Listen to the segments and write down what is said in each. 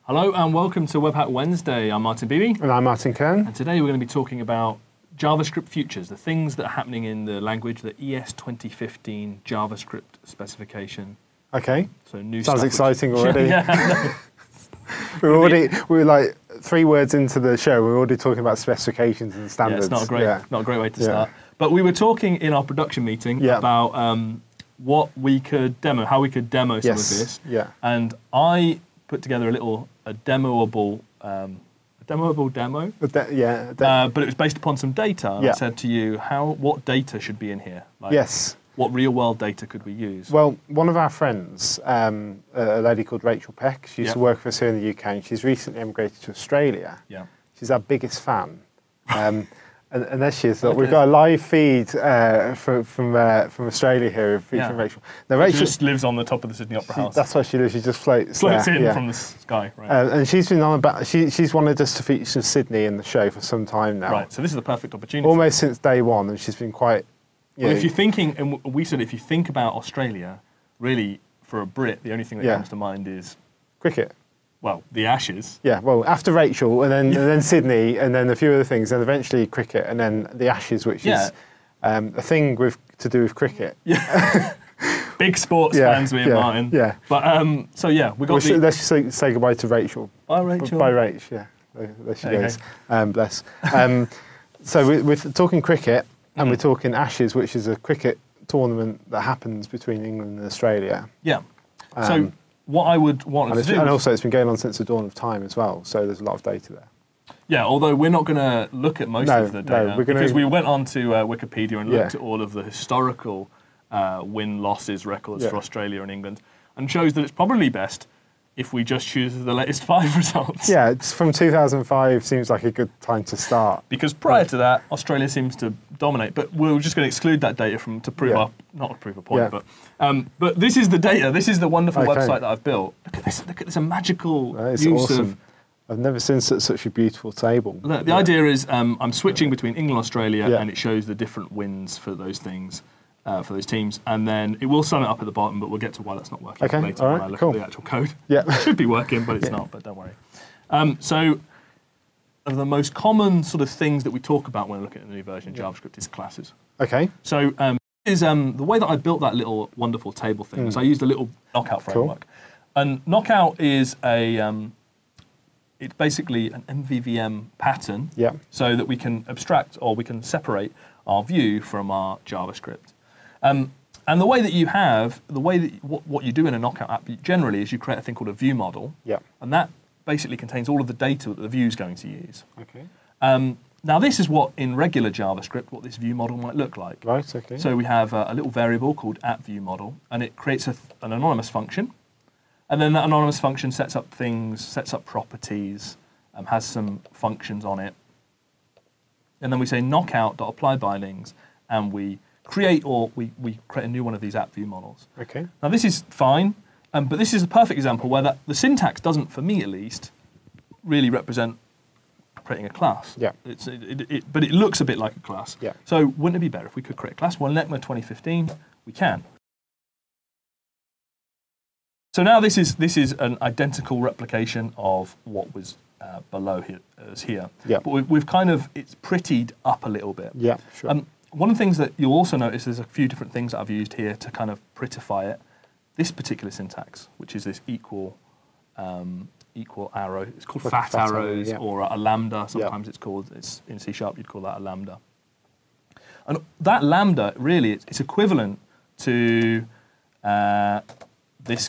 Hello and welcome to Webhack Wednesday. I'm Martin Beebe. And I'm Martin Kern. And today we're going to be talking about JavaScript futures, the things that are happening in the language, the ES 2015 JavaScript specification. Okay. So new Sounds stuff exciting already. Yeah. we're like 3 words into the show. We're already talking about specifications and standards. Yeah, it's not a great way to start. But we were talking in our production meeting about what we could demo, how we could demo some of this. Yeah. And I put together a demoable demo. But it was based upon some data. And I said to you, what data should be in here? Like, yes. What real-world data could we use? Well, one of our friends, a lady called Rachel Peck, she used to work for us here in the UK, and she's recently emigrated to Australia. Yeah. She's our biggest fan. And there she is. Okay. We've got a live feed from Australia here featuring Rachel. Now, Rachel just lives on the top of the Sydney Opera House. That's where she lives. She just floats in from the sky, right? And she's been on about. She's wanted us to feature Sydney in the show for some time now. Right. So this is the perfect opportunity. Almost since day one, and she's been quite. Well, if you're thinking, and we said if you think about Australia, really for a Brit, the only thing that comes to mind is cricket. Well, the Ashes. Yeah, well, after Rachel, and then Sydney, and then a few other things, and eventually cricket, and then the Ashes, which is a thing to do with cricket. Yeah. Big sports fans, me and Martin. Yeah. But, we got let's just say goodbye to Rachel. Bye, Rachel. Bye, Rach, yeah. There she goes. Bless. So we're talking cricket, and we're talking Ashes, which is a cricket tournament that happens between England and Australia. Yeah. So what I would want to do... And also it's been going on since the dawn of time as well, so there's a lot of data there. Yeah, although we're not going to look at most of the data, because we went on to Wikipedia and looked at all of the historical win-losses records for Australia and England, and shows that it's probably best if we just choose the latest 5 results. Yeah, it's from 2005 seems like a good time to start. Because prior to that, Australia seems to dominate, but we're just going to exclude that data to prove not to prove a point, but this is the data. This is the wonderful website that I've built. Look at this! Look at this! A magical use of. I've never seen such a beautiful table. Look, the idea is I'm switching between England and Australia, and it shows the different wins for those things. For those teams, and then it will sum it up at the bottom, but we'll get to why that's not working later when I look at the actual code. Yeah. It should be working, but it's not, but don't worry. So the most common sort of things that we talk about when we look at a new version of JavaScript is classes. Okay. So is the way that I built that little wonderful table thing is I used a little Knockout framework. And Knockout is it's basically an MVVM pattern so that we can abstract or we can separate our view from our JavaScript. And the way that what you do in a Knockout app generally is you create a thing called a view model, and that basically contains all of the data that the view is going to use. Okay. Now this is what in regular JavaScript what this view model might look like. Right. Okay. So we have a little variable called @viewModel, and it creates an anonymous function, and then that anonymous function sets up properties, has some functions on it, and then we say knockout.apply bindings, and we create a new one of these @viewModels. Okay. Now this is fine, but this is a perfect example where the syntax doesn't, for me at least, really represent creating a class. Yeah. But it looks a bit like a class. Yeah. So wouldn't it be better if we could create a class? Well, in ECMA 2015, we can. So now this is an identical replication of what was below here. Yeah. But it's prettied up a little bit. Yeah, sure. One of the things that you'll also notice, there's a few different things that I've used here to kind of prettify it. This particular syntax, which is this equal arrow, it's called fat arrows or a lambda, sometimes it's called, it's in C# you'd call that a lambda. And that lambda, really, it's equivalent to this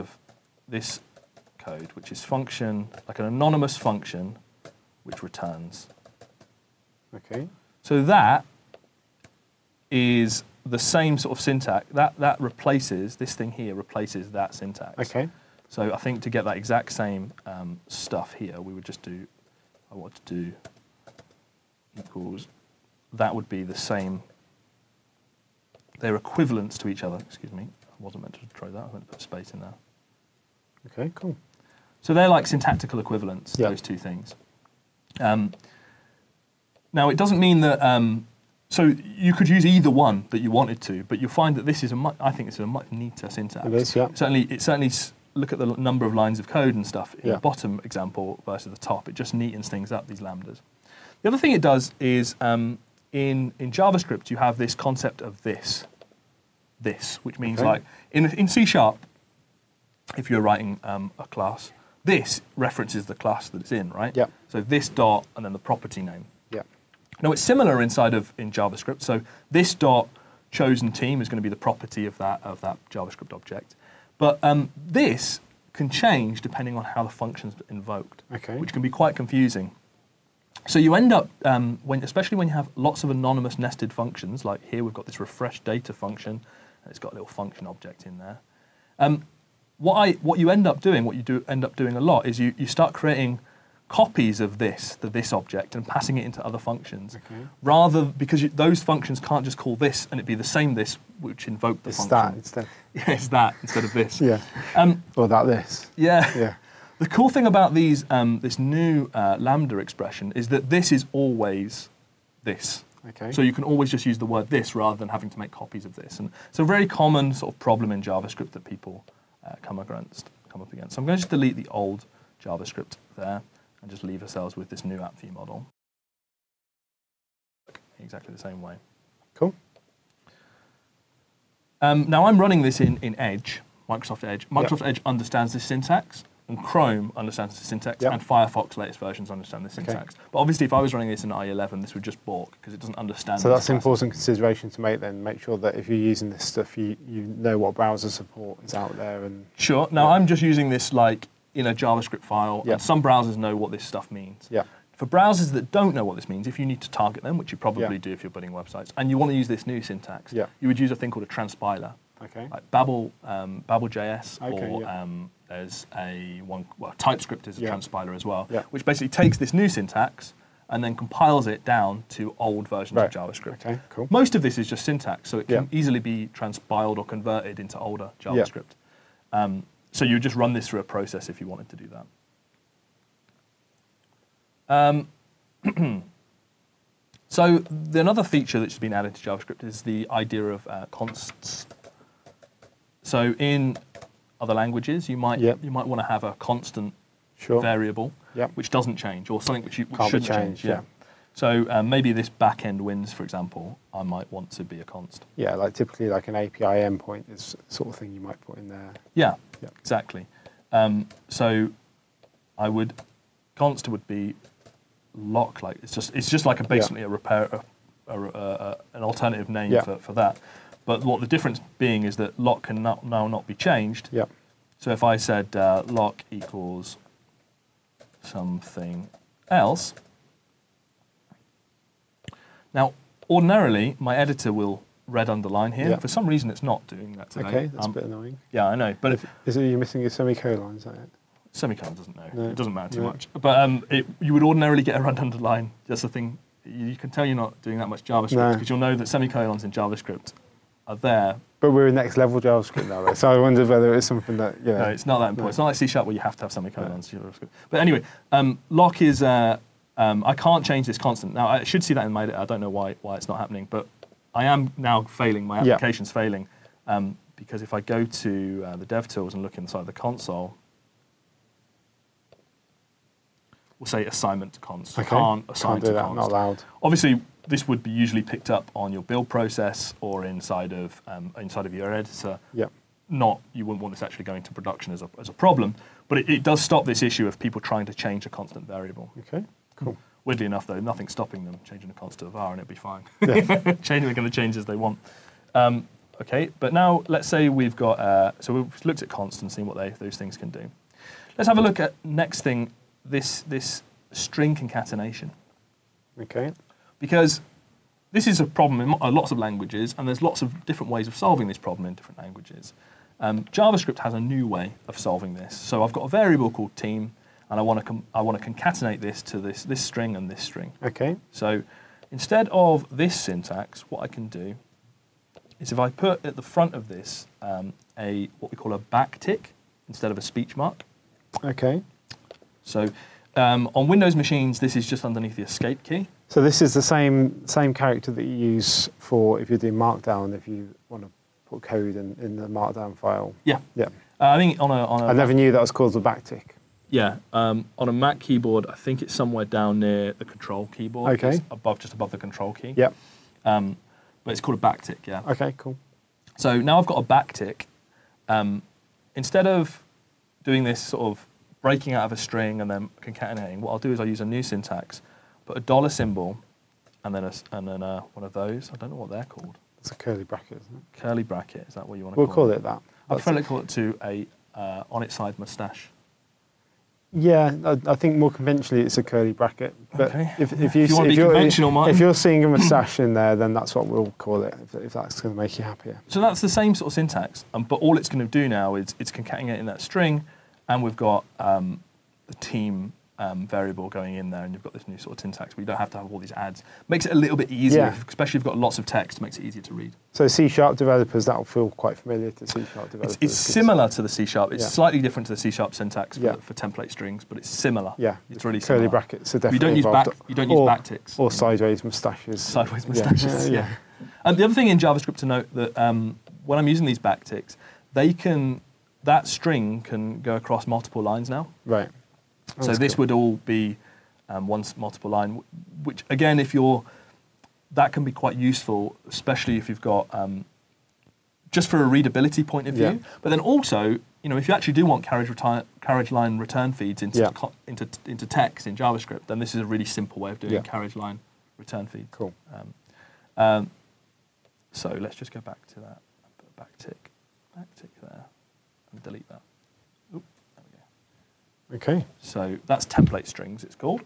code, which is function, like an anonymous function, which returns. Okay. So that is the same sort of syntax. That replaces, this thing here replaces that syntax. Okay. So I think to get that exact same stuff here, we would just do, I want to do equals, that would be the same, they're equivalents to each other, excuse me. I wasn't meant to try that, I meant to put a space in there. Okay, cool. So they're like syntactical equivalents, those two things. Now it doesn't mean that, so you could use either one that you wanted to, but you'll find that this is I think it's a much neater syntax. It is, yeah. It certainly look at the number of lines of code and stuff in Yeah. the bottom example versus the top. It just neatens things up, these lambdas. The other thing it does is in JavaScript, you have this concept of this, which means Okay. like in C#, if you're writing a class, this references the class that it's in, right? Yep. So this dot and then the property name. Yeah. Now it's similar in JavaScript. So this dot chosen team is going to be the property of that JavaScript object, but this can change depending on how the function's invoked, Okay. which can be quite confusing. So you end up especially when you have lots of anonymous nested functions, like here we've got this refresh data function, and it's got a little function object in there. What you end up doing a lot is you start creating copies of this object and passing it into other functions, because those functions can't just call this and it'd be the same this which invoked the function. That instead. Yeah, it's that instead of this. Yeah. Or that this. Yeah. Yeah. The cool thing about this new lambda expression is that this is always this. Okay. So you can always just use the word this rather than having to make copies of this. And it's a very common sort of problem in JavaScript that people come up against. So I'm going to just delete the old JavaScript there and just leave ourselves with this new app view model. Exactly the same way. Cool. Now I'm running this in Edge, Microsoft Edge. Microsoft Edge understands this syntax, and Chrome understands the syntax, and Firefox latest versions understand the syntax. But obviously, if I was running this in IE11, this would just balk because it doesn't understand. So that's an important consideration to make then. Make sure that if you're using this stuff, you know what browser support is out there. And sure. Now, I'm just using this like in a JavaScript file, and some browsers know what this stuff means. Yeah. For browsers that don't know what this means, if you need to target them, which you probably do if you're building websites, and you want to use this new syntax, you would use a thing called a transpiler. Okay. Like Babel.js, or there's TypeScript is a transpiler as well, which basically takes this new syntax and then compiles it down to old versions of JavaScript. Okay, cool. Most of this is just syntax, so it can easily be transpiled or converted into older JavaScript. So you would just run this through a process if you wanted to do that. So another feature that's been added to JavaScript is the idea of consts. So in other languages, you might want to have a constant variable which doesn't change, or something which shouldn't change. Yeah. So maybe this backend wins, for example, I might want to be a const. Yeah, like typically like an API endpoint is the sort of thing you might put in there. Yeah, exactly. So I would const would be lock, like it's just like basically a repair an alternative name for that. But what the difference being is that lock can now not be changed. Yeah. So if I said lock equals something else, now ordinarily my editor will red underline here. Yeah. For some reason it's not doing that today. Okay, that's a bit annoying. Yeah, I know. But is it you missing a semicolon? Is that it? Semicolon doesn't know. No. It doesn't matter too much. But you would ordinarily get a red underline. That's the thing. You can tell you're not doing that much JavaScript because you'll know that semicolons in JavaScript are there. But we're in next level JavaScript now, though. So I wondered whether it's something that No, it's not that important. It's not like C# where you have to have semicolons. JavaScript. But anyway, lock is I can't change this constant. Now I should see that in my edit. I don't know why it's not happening, but I am now failing. My application's failing because if I go to the DevTools and look inside the console. We'll say assignment to const. Okay. Can't assign to const. Not allowed. Obviously, this would be usually picked up on your build process or inside of your editor. Yeah. You wouldn't want this actually going to production as a problem, but it does stop this issue of people trying to change a constant variable. Okay. Cool. Weirdly enough, though, nothing's stopping them changing a const to a var, and it'll be fine. Yeah. They're going to change as they want. Okay, but now let's say we've got so we've looked at const and seen what those things can do. Let's have a look at next thing. This string concatenation. Okay. Because this is a problem in lots of languages, and there's lots of different ways of solving this problem in different languages. JavaScript has a new way of solving this. So I've got a variable called team, and I want to concatenate this to this string and this string. Okay. So instead of this syntax, what I can do is if I put at the front of this what we call a backtick instead of a speech mark. Okay. So on Windows machines, this is just underneath the escape key. So this is the same character that you use for if you're doing Markdown, if you want to put code in the Markdown file. Yeah. Yeah. I think on a I never knew that was called the backtick. Yeah, on a Mac keyboard, I think it's somewhere down near the control keyboard. Okay. It's just above the control key. Yep. But it's called a backtick, yeah. Okay, cool. So now I've got a backtick. Instead of doing this sort of breaking out of a string and then concatenating, what I'll do is I'll use a new syntax, put a dollar symbol, and then one of those. I don't know what they're called. It's a curly bracket, isn't it? Curly bracket, is that what you want to We'll call it? call it that. I prefer to call it to a on its side mustache. Yeah, I think more conventionally it's a curly bracket. But Okay. if you want to be conventional, Martin. if you're seeing a moustache in there, then that's what we'll call it. If that's going to make you happier. So that's the same sort of syntax, but all it's going to do now is it's concatenating that string, and we've got the team variable going in there, and you've got this new sort of syntax where you don't have to have all these adds. Makes it a little bit easier, Yeah. especially if you've got lots of text. Makes it easier to read. So C# developers, that'll feel quite familiar to C# developers. It's similar to the C#. It's Yeah. slightly different to the C# syntax Yeah. for template strings, but it's similar. Yeah, it's really curly similar. brackets are You definitely don't use involved. you don't use backticks. Or sideways moustaches. Sideways moustaches. Yeah. And the other thing in JavaScript to note that when I'm using these backticks, that string can go across multiple lines now. Right. So That's this cool. would all be one multiple line, which again, that can be quite useful, especially if you've got just for a readability point of view. Yeah. But then also, if you actually do want carriage line return feeds into text in JavaScript, then this is a really simple way of doing carriage line return feeds. Cool. So let's just go back to that. Put a backtick there, and delete that. Oop, there we go. Okay. So that's template strings, it's called.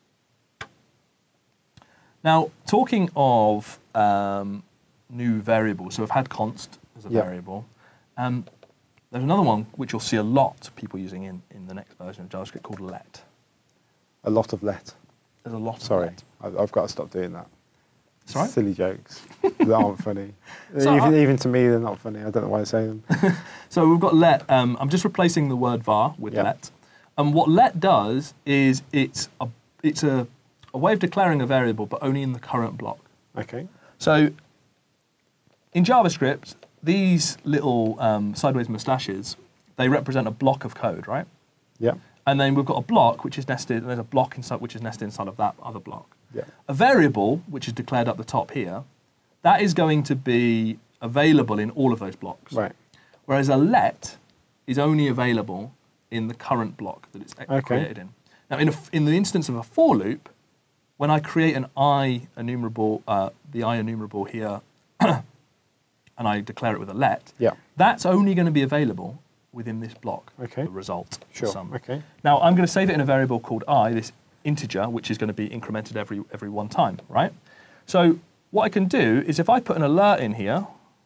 Now, talking of new variables, so we've had const as a variable. There's another one which you'll see a lot of people using in the next version of JavaScript called let. A lot of let. There's a lot of Sorry, let. I've got to stop doing that. It's all right. Silly jokes that aren't funny. So even to me, they're not funny. I don't know why I say them. So we've got let. I'm just replacing the word var with let. And what let does is it's a way of declaring a variable, but only in the current block. Okay. So in JavaScript, these little sideways moustaches, they represent a block of code, right? Yeah. And then we've got a block which is nested, and there's a block inside which is nested inside of that other block. Yeah. A variable, which is declared up the top here, that is going to be available in all of those blocks. Right. Whereas a let is only available in the current block that it's created in. Now, in the instance of a for loop, when I create an I enumerable, the I enumerable here, and I declare it with a let, that's only going to be available within this block, the result, the sum. Okay. Now, I'm going to save it in a variable called I, this integer, which is going to be incremented every one time, right? So what I can do is if I put an alert in here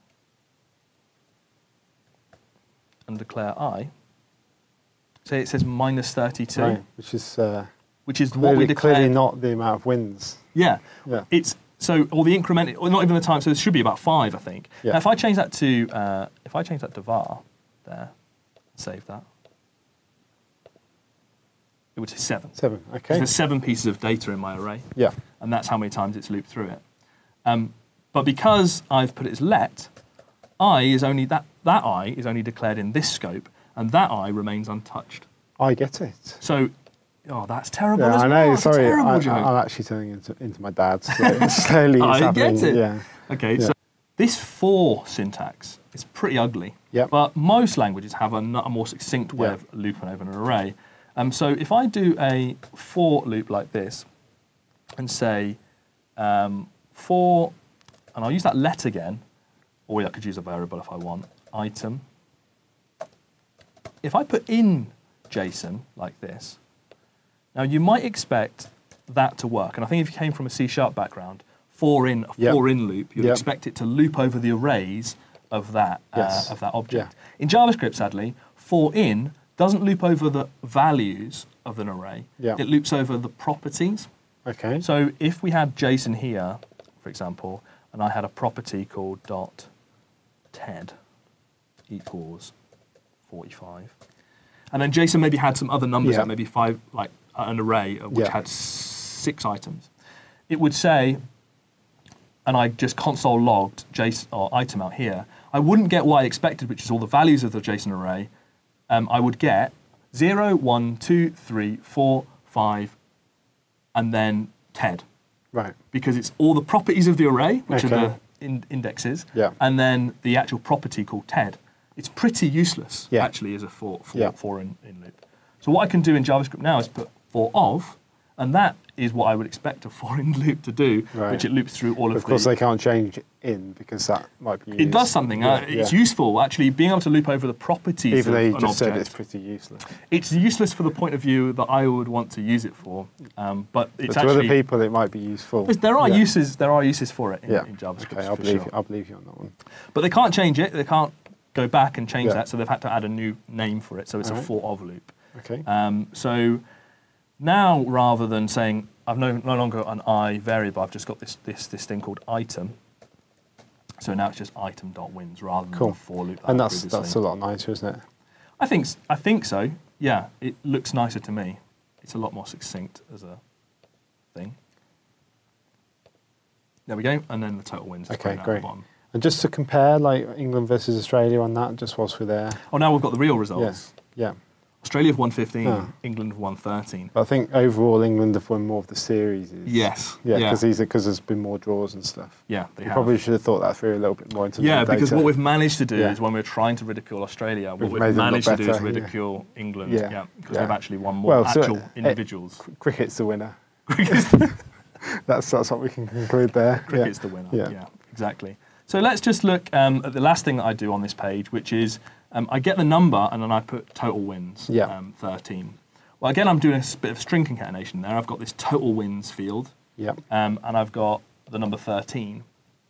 and declare I, say it says minus 32, Right, which is what we declared. Clearly not the amount of wins. Yeah. Yeah. Or the increment, or not even the time. So it should be about 5, I think. Yeah. Now, if I change that to var, there, save that, it would say 7. 7. Okay. There's 7 pieces of data in my array. Yeah. And that's how many times it's looped through it. But because I've put it as let, I is only that I is only declared in this scope, and that I remains untouched. I get it. So, that's terrible. Yeah, as I well. know. It's a Sorry, terrible joke. I'm actually turning into my dad. Slowly, it's I happening. get it. Yeah. Okay, Yeah. so this for syntax is pretty ugly. Yep. But most languages have a more succinct way of looping over an array. So if I do a for loop like this and say for, and I'll use that let again, or I could use a variable if I want, item. If I put in JSON like this, now you might expect that to work. And I think if you came from a C# background, for in loop, you'd expect it to loop over the arrays of that object. Yeah. In JavaScript, sadly, for in doesn't loop over the values of an array. Yeah. It loops over the properties. Okay. So if we had JSON here, for example, and I had a property called .ted equals 45, and then JSON maybe had some other numbers, like maybe 5, like an array which had 6 items, it would say and I just console logged JSON or item out here, I wouldn't get what I expected, which is all the values of the JSON array. I would get 0, 1, 2, 3, 4, 5, and then TED. Right. Because it's all the properties of the array, which Okay. are the indexes, Yeah. and then the actual property called TED. It's pretty useless, Yeah. actually, as a for Yeah. in loop. So what I can do in JavaScript now is put for of, and that is what I would expect a for in loop to do, Right. which it loops through all of Of course, the... they can't change in because that might be used. It does something. It's useful, actually, being able to loop over the properties Even though of you an just object. said it's pretty useless. It's useless for the point of view that I would want to use it for, but it's But to actually... other people, it might be useful. There are Yeah. uses. There are uses for it in, Yeah. in JavaScript. Okay, I'll for believe sure. I'll believe you on that one. But they can't change it. They can't go back and change Yeah. that. So they've had to add a new name for it. So it's a Alright. for of loop. Okay. So now, rather than saying I've no longer got an I variable, I've just got this thing called item. So now it's just item.wins rather than Cool. the for loop. And that that's previously. a lot nicer, isn't it? I think so. Yeah, it looks nicer to me. It's a lot more succinct as a thing. There we go, and then the total wins. is Okay, thrown out great. the bottom. And just to compare, like England versus Australia on that, just whilst we're there. Oh, now we've got the real Yeah. results. Yeah. Australia have won 15, Oh. England have won 13. But I think overall England have won more of the series. Yes. Yeah, Yeah. because there's been more draws and stuff. Yeah, they You have. probably should have thought that through a little bit more in terms Yeah, of the because data. what we've managed to do Yeah. is when we're trying to ridicule Australia, what We've we've made them look managed to do is better, yeah. ridicule England. Yeah. Yeah, because Yeah. they've actually won more Well, so, actual individuals. Cricket's the winner. That's what we can conclude there. Cricket's the winner. Yeah. Yeah, exactly. So let's just look at the last thing that I do on this page, which is I get the number and then I put total wins, Yeah. 13. Well, again, I'm doing a bit of string concatenation there. I've got this total wins field, Yeah. and I've got the number 13.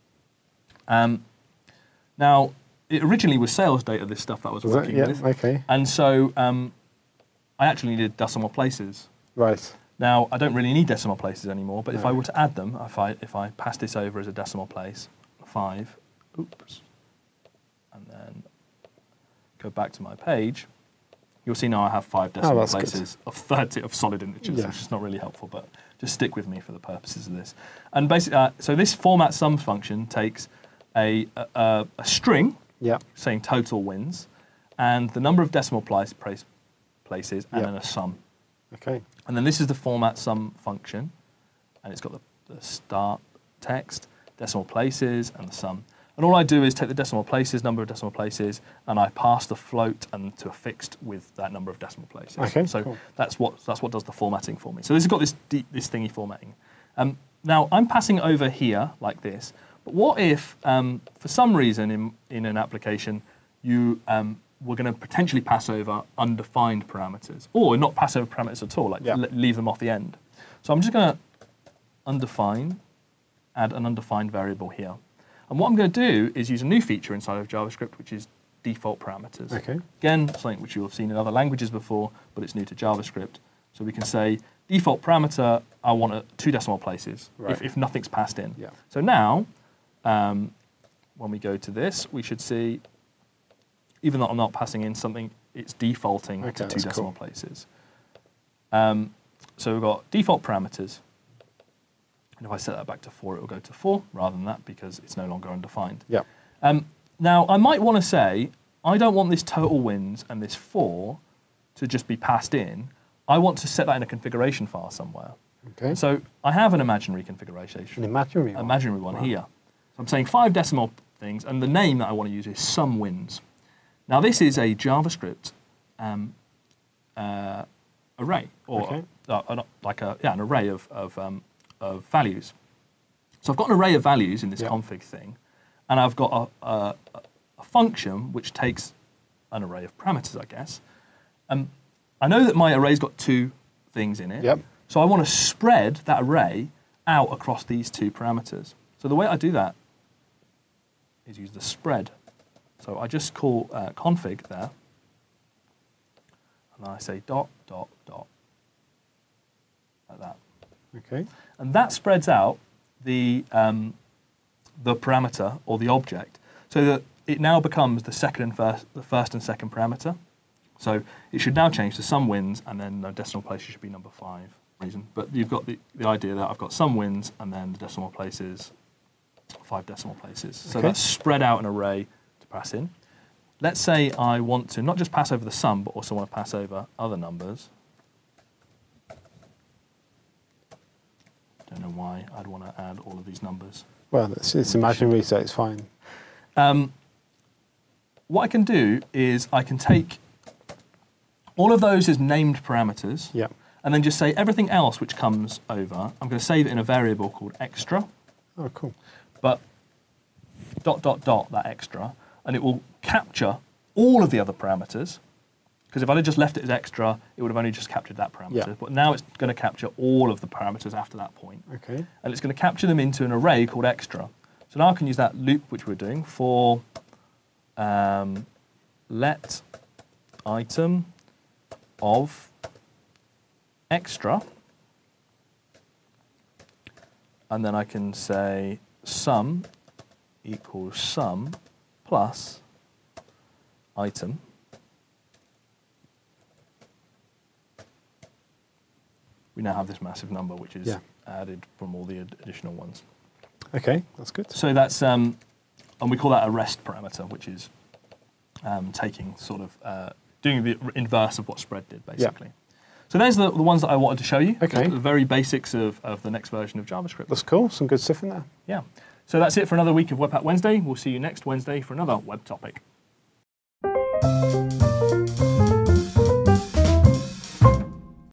Now, it originally was sales data, this stuff that I was Was it? working Yeah. with. Okay. And so I actually needed decimal places. Right. Now, I don't really need decimal places anymore, but if No. I were to add them, if I pass this over as a decimal place, 5, oops, and then go back to my page, you'll see now I have 5 decimal that's good. places of 30 of solid integers, Yeah. which is not really helpful, but just stick with me for the purposes of this. And basically, so this format sum function takes a string Yeah. saying total wins, and the number of decimal places, and Yeah. then a sum. Okay. And then this is the format sum function, and it's got the start text, decimal places, and the sum. And all I do is take the decimal places, number of decimal places, and I pass the float and to a fixed with that number of decimal places. Okay, so cool. that's what does the formatting for me. So this has got this thingy formatting. Now I'm passing over here like this. But what if, for some reason in an application, you were going to potentially pass over undefined parameters, or not pass over parameters at all, like Yeah. leave them off the end. So I'm just going to add an undefined variable here. And what I'm going to do is use a new feature inside of JavaScript, which is default parameters. Okay. Again, something which you'll have seen in other languages before, but it's new to JavaScript. So we can say, default parameter, I want 2 decimal places, Right. if nothing's passed in. Yeah. So now, when we go to this, we should see, even though I'm not passing in something, it's defaulting Okay, to 2 that's decimal cool. places. So we've got default parameters. And if I set that back to 4, it will go to 4 rather than that because it's no longer undefined. Yeah. Now, I might want to say, I don't want this total wins and this 4 to just be passed in. I want to set that in a configuration file somewhere. Okay. So I have an imaginary configuration, An imaginary one. imaginary one Wow. here. So I'm saying 5 decimal things, and the name that I want to use is sum wins. Now, this is a JavaScript array, or Okay. an array of values. So I've got an array of values in this Yeah. config thing, and I've got a function which takes an array of parameters, I guess. I know that my array's got 2 things in it, Yep. so I want to spread that array out across these 2 parameters. So the way I do that is use the spread. So I just call config there, and I say dot, dot, dot, like that. Okay. And that spreads out the parameter or the object, so that it now becomes the first and second parameter. So it should now change to sum wins, and then the decimal places should be number 5. But you've got the idea that I've got sum wins, and then the decimal places 5 decimal places. So Okay. that's spread out an array to pass in. Let's say I want to not just pass over the sum, but also want to pass over other numbers. Don't know why I'd want to add all of these numbers. Well, it's imaginary, so it's fine. What I can do is I can take all of those as named parameters, Yeah. and then just say everything else which comes over, I'm going to save it in a variable called extra, Oh, cool. but ... that extra, and it will capture all of the other parameters, because if I had just left it as extra, it would have only just captured that parameter. Yeah. But now it's going to capture all of the parameters after that point. Okay. And it's going to capture them into an array called extra. So now I can use that loop which we're doing for let item of extra, and then I can say sum equals sum plus item. We now have this massive number which is added from all the additional ones. Okay, that's good. So that's, and we call that a rest parameter, which is taking sort of, doing the inverse of what spread did, basically. So there's the ones that I wanted to show you. Okay. The very basics of the next version of JavaScript. That's cool. Some good stuff in there. Yeah. So that's it for another week of Webpack Wednesday. We'll see you next Wednesday for another web topic.